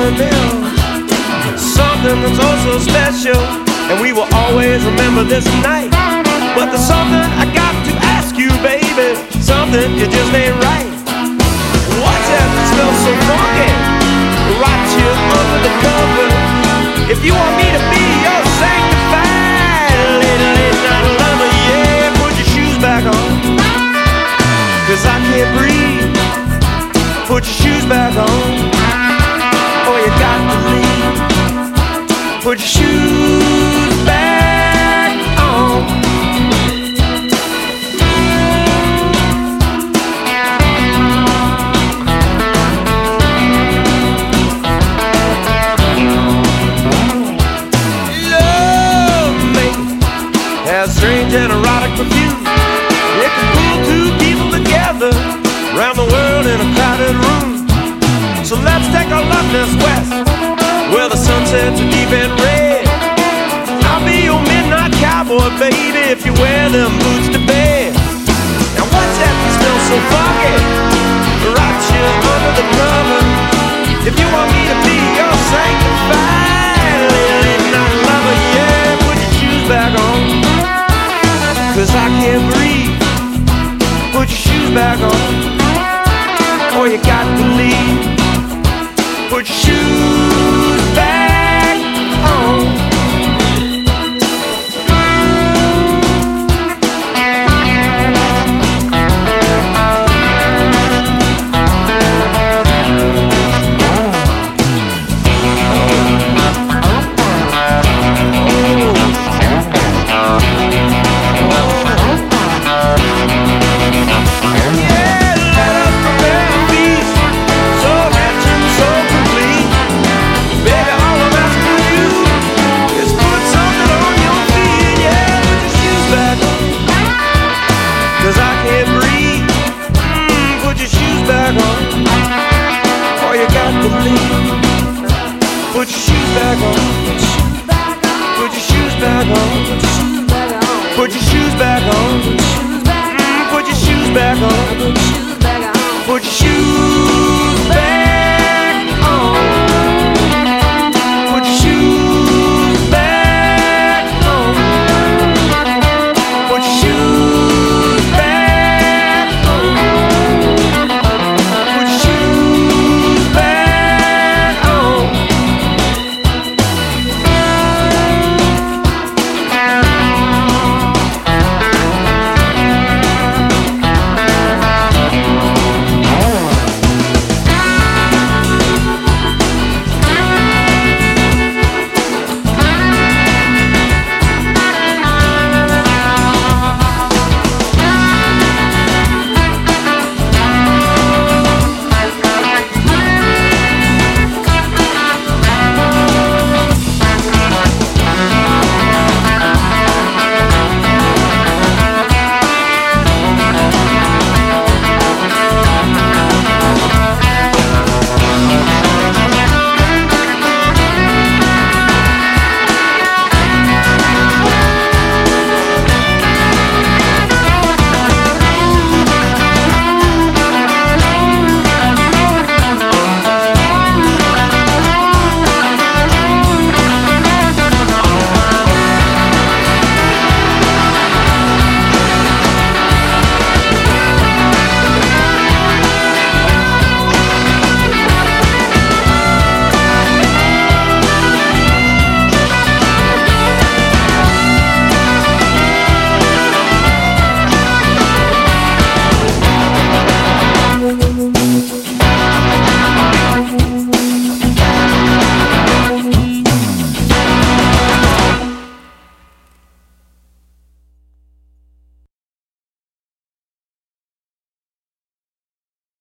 sentimental, something that's oh so special, and we will always remember this night. But there's something I got to ask you, baby, something it just ain't right. What's that that smells so funky, right here under the cover? If you want me to be your sanctified late night lover, yeah, put your shoes back on, 'cause I can't breathe. Put your shoes back on, or you got to leave. Put your shoes back on. Love me has strange and erotic perfume. It can pull two people together around the world in a crowded room. So let's take a look this west, where the sunsets are deep and red. I'll be your midnight cowboy, baby, if you wear them boots to bed. Now what's that that smells so funky, right here under the cover? If you want me to be your sanctified late night lover, yeah, put your shoes back on, 'cause I can't breathe. Put your shoes back on, or you got to leave. Put your shoes back on. Put your shoes back on. Put your shoes back on. Put your shoes back on. Put your shoes back on. Put your shoes back on.